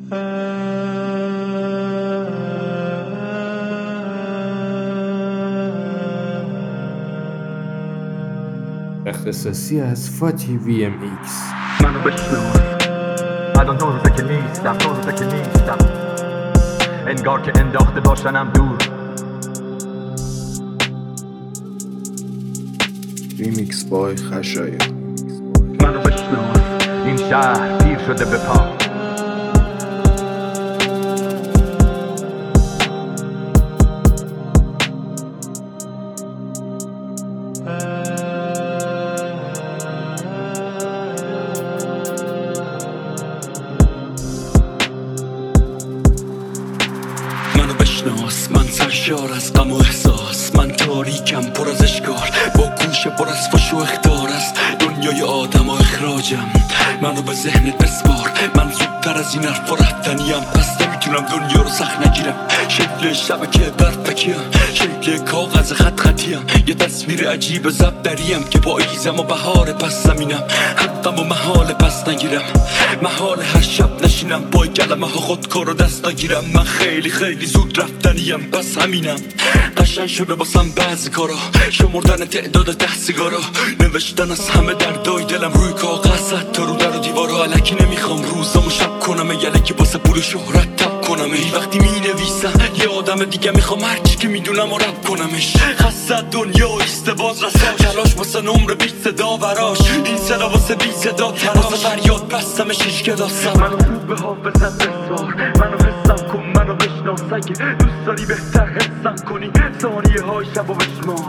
اختصاصی از فاتی VMX. منو بشناس، الان 2 روزه که نیستم، انگار که انداخته باشنم دور. ریمیکس بای خشایار. منو بشناس، این شهر پیر شده به پا. منو بشناس، من سرشار از غم و احساس، من تاریکم پر از اشکال، با گوش پر از فش و اخطار است دنیای آدم و اخراجم. منو به ذهنت بسپار، من زودتر از این حرفا رفتنیم، پس نمیتونم دنیا رو سخت نگیرم. شکل شبکه برفکیم، شکل کاغذ خط خطیم، یه تصویر عجیب ضبط دریم که پاییزم و بهار پس زمینم. حقم و محال پس نگیرم، محال هر شب نشینم با کلمه ها خودکار و دست نگیرم. من خیلی خیلی زود رفتنیم، پس همینم. قشنگ شده باسم بعضی کارا، شمردن تعداد 10 سیگارا، نوشتن از همه دردای دلم روی کاغذ، حتی رو در و دیوارا. الکی نمیخوام روزامو شب کنم، یلکی واسه پول شهرت تب کنم. ای وقتی مینویسم یه آدم دیگه میخوام هرچی که میدونم و رب کنمش. خسته دنیا ایسته باز رساش، تلاش واسه نمره بی صدا براش، این صدا واسه بی صدا تراش، واسه فریاد بستمش هیچ داستم. منو خوب به حافظت بسپار، منو حسم کن، منو بشناس. اگه دوست داری بهتر حسم کنی، ثانیه های شب و بشمار.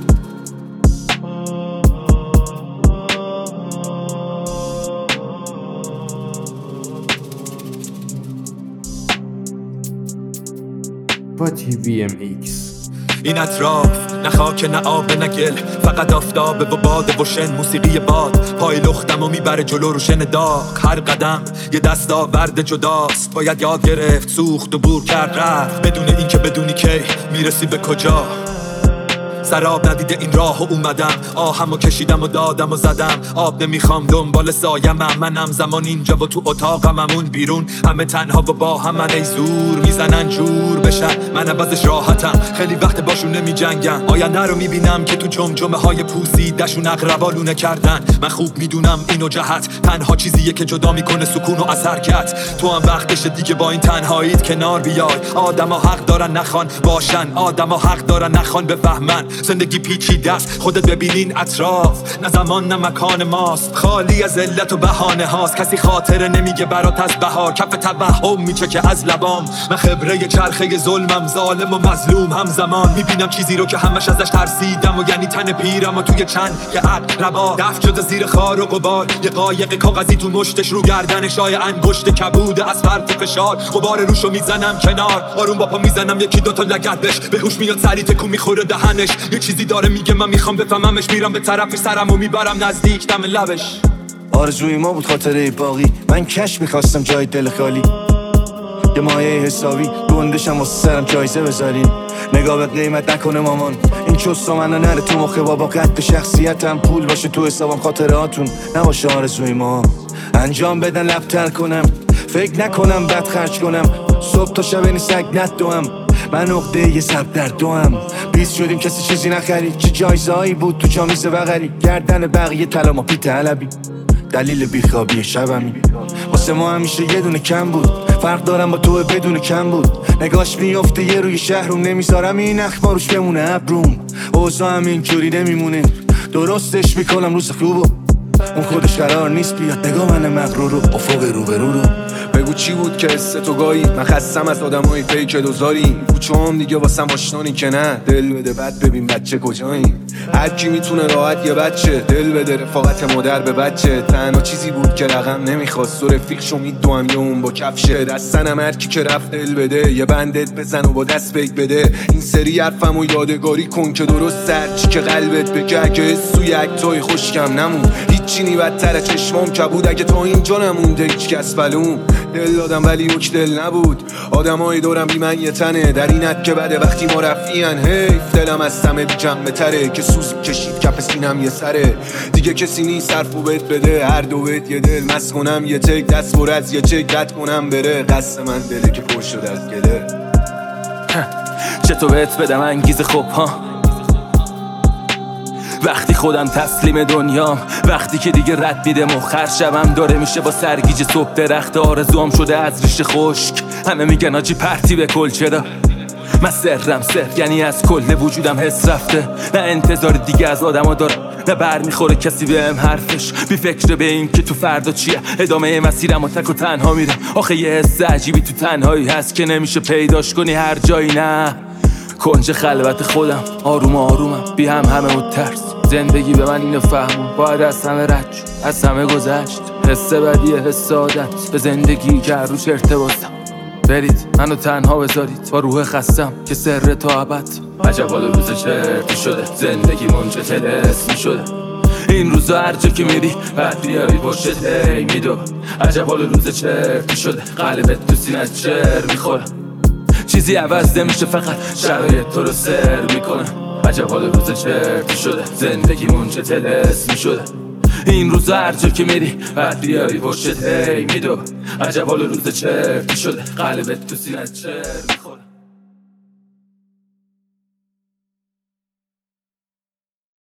فاتی VMX. این اطراف نه خاک نه آب نه گل، فقط آفتابه و باد و شن، موسیقی باد پای لختم و میبره جلو روشن داغ. هر قدم یه دستاورد جداست، باید یاد گرفت سوخت و بور کرد رفت، بدون این که بدونی کی میرسی به کجا. سراب ندیده این راه و اومدم، آهمو کشیدم و دادم و زدم. آب نمیخوام دنبال سایمم، منم زمان اینجا و تو اتاقم، همون بیرون همه تنها و با هم. من ای زور میزنن جور بشن، من بازش راحتم، خیلی وقت باشون نمی جنگم. آینده رو میبینم که تو جمجمه های پوسیدشون اقربالونه کردن. من خوب میدونم اینو جهت تنها چیزیه که جدا میکنه سکون و از حرکت. تو هم وقتشه دیگه با این تنهاییت کنار بیای. آدما حق دارن نخوان باشن، آدما حق دارن نخوان بفهمن. زندگی پیچیده است، خودت ببینین اطراف، نه زمان نه مکان ماست، خالی از علت و بهانه هاست. کسی خاطره نمیگه برات از بهار، کف توهم میچکه از لبام. من خبره چرخه ظلمم، ظالم و مظلوم همزمان. میبینم چیزی رو که همش ازش ترسیدم، و یعنی تن پیرم و توی چند یه عقربا دفن شده زیر خار و غبار. یه قایق کاغذی تو مشتش، رو گردنش های انگشت کبوده از فرط فشار. غبار روشو میزنم کنار، آروم با پا میزنم یکی دوتا لگد بهش، به هوش میاد سری تکون میخوره دهنش. یه چیزی داره میگه من میخوام بفهممش، میرم به طرف سرم و میبرم نزدیک دم لبش. آرزوی ما بود خاطره باقی، من کش میخواستم جای دل خالی. یه مایه حسابی گندشم واسه سرم جایزه بذارین. نگاه به قیمت نکنه مامان، این چوسا منو نره تو مخه بابا. قد شخصیتم پول باشه تو حسابم، خاطراتون نباشه آرزوی ما. انجام بدن لبتر کنم، فکر نکنم بد خرج کنم. صبح تا شب این سگ ندوم، من عقده یه سب در دوام. بیست شدیم کسی چیزی نخرید، چه جایزهایی بود تو چامیز بغری. گردن بقیه طلا ما پی طلبی، دلیل بیخوابی شبمی. واسه ما همیشه یه دونه کم بود، فرق دارم با تو بدون کم بود. نگاش میفته یه روی شهرم، نمیذارم این اخبار روش بمونه ابروم. اوضاع هم اینجوری نمیمونه، درستش میکنم روز خوبو. اون خودش قرار نیست بیاد، نگاه من مغرور رو افق روبرو رو. بگو چی بود که حس تو گایی، من خستم از آدمای فیک دوزاری. کوچه‌ام دیگه واسم آشنانی که نه، دل بده بعد ببین بچه کجاییم. هر کی میتونه راحت یه بچه دل بده، رفاقت مادر به بچه. تنها چیزی بود که رقم نمیخواست، و رفیق شو میدوام یه اون با کفشه. دستنم هر کی که رفت دل بده، یه بندت بزن و با دست بگ بده. این سری حرفمو یادگاری کن که درست هرچی که قلبت بگه، که سوی اکتای خوشکم نمون. چینی بدتره چشمام کبود. اگه تا اینجا نمونده هیچ کس بلوم. دل دادم ولی یک دل نبود. آدمای دورم بی من یه تنه، در اینت که بده وقتی ما رفیان. حیف دلم از همه بی جنبه تره، که سوز کشید کف سینم یه سره. دیگه کسی نیست حرفو بهت بده، هر دو بهت یه دل مست کنم، یه تک دست بر از یه چک رد کنم بره. قصد من دله که پر شده از گله. چطور بهت بدم انگیزه خوب ها، وقتی خودم تسلیم دنیام، وقتی که دیگه رد میده مخر شبم داره میشه با سرگیجه صبح. درخت آرزوام شده از ریشه خشک، همه میگن آجی پرتی به کل. چرا من سرم صرف یعنی از کل وجودم حس رفته، نه انتظار دیگه از آدم ها دارم، نه بر میخوره کسی بهم حرفش. بی فکر به این که تو فردا چیه، ادامه مسیرم و تک و تنها میرم. آخه یه حس عجیبی تو تنهایی هست که نمیشه پیداش کنی هر جایی. نه کنج خلوت خودم آروم آرومم، بی همه و ترس. زندگی به من اینو فهمون، باید از همه رد شد، از همه گذشت. حس بدیه حس عادت به زندگی که روش ارتباطم. برید منو تنها بذارید با روح خستم که سر تا ابد. عجب حال روز چرتی شده، زندگی منجه تلسمی شده. این روزا هر جا که میری بعد بیاری پشت هی میدو. عجب حال روز چرتی شده، قلبت تو سینت چر میخوره. چیزی عوض نمیشه فقط شرایط تو رو سر میکنه. عجب حال روز چرتی شده، زندگی منجه تلسمی شده. این روزا هر جا که میری بعد بیاری پشت هی میدو. عجب حال روز چرتی شده، قلبت تو سینت چر میخوره.